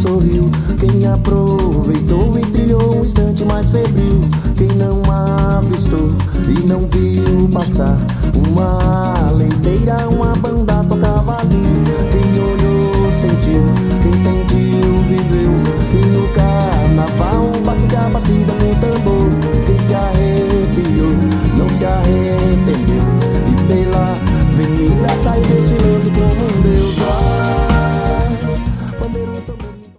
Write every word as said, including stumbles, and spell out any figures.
sorriu, quem aproveitou e trilhou um instante mais febril, quem não avistou e não viu passar uma leiteira, uma banda tocar